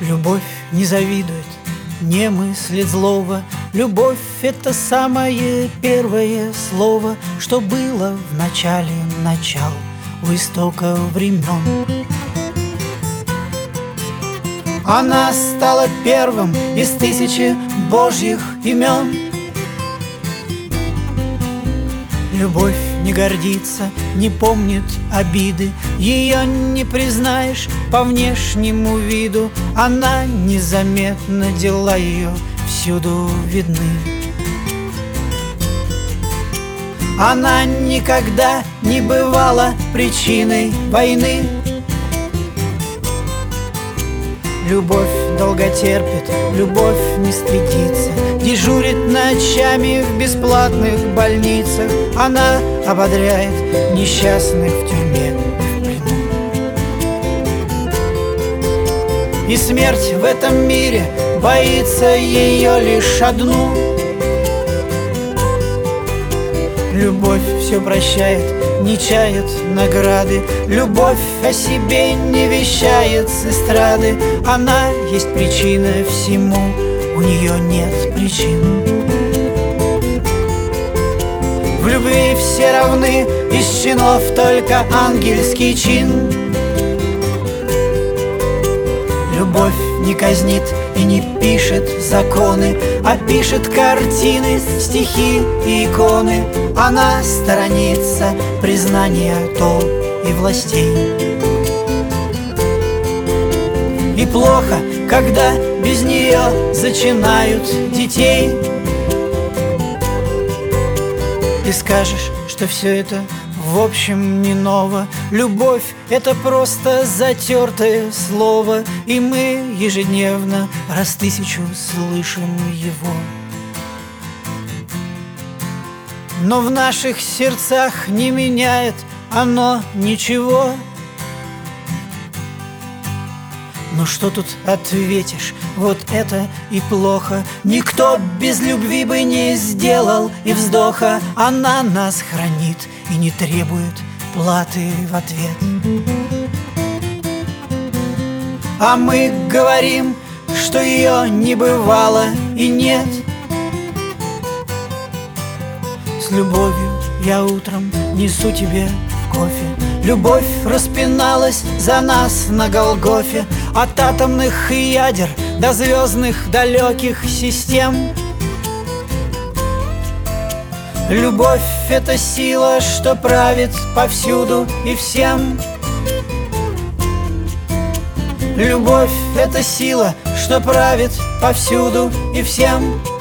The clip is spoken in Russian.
Любовь не завидует, не мыслит злого. Любовь — это самое первое слово, что было в начале начал, у истока времен. Она стала первым из тысячи Божьих имен. Любовь не гордится, не помнит обиды, ее не признаешь по внешнему виду. Она незаметна, дела ее всюду видны. Она никогда не бывала причиной войны. Любовь долго терпит, любовь не стыдится, дежурит ночами в бесплатных больницах. Она ободряет несчастных в тюрьме и в плену. И смерть в этом мире боится ее лишь одну. Любовь все прощает, не чает награды. Любовь о себе не вещает с эстрады. Она есть причина всему, у нее нет причин. В любви все равны, из чинов только ангельский чин. Любовь не казнит и не пишет законы, а пишет картины, стихи и иконы. Она сторонится признания толп и властей. И плохо, когда без нее зачинают детей. Ты скажешь, что все это в общем не ново. Любовь — это просто затертое слово, и мы ежедневно раз 1000 слышим его. Но в наших сердцах не меняет оно ничего. Ну что тут ответишь, вот это и плохо. Никто без любви бы не сделал и вздоха. Она нас хранит и не требует платы в ответ. А мы говорим, что ее не бывало и нет. С любовью я утром несу тебе кофе. Любовь распиналась за нас на Голгофе. От атомных ядер до звездных далеких систем. Любовь — это сила, что правит повсюду и всем. Любовь — это сила, что правит повсюду и всем.